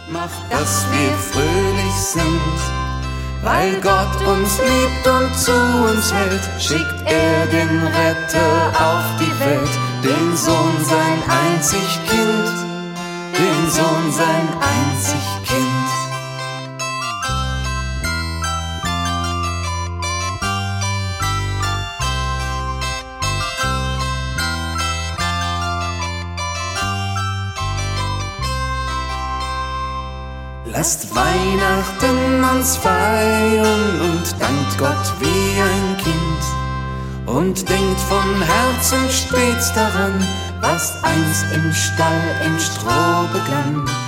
macht, dass wir fröhlich sind. Weil Gott uns liebt und zu uns hält, schickt er den Retter auf die Welt, den Sohn, sein einzig Kind, den Sohn, sein einzig Kind. Lasst Weihnachten uns feiern und dankt Gott wie ein Kind und denkt von Herzen stets daran, was einst im Stall im Stroh begann.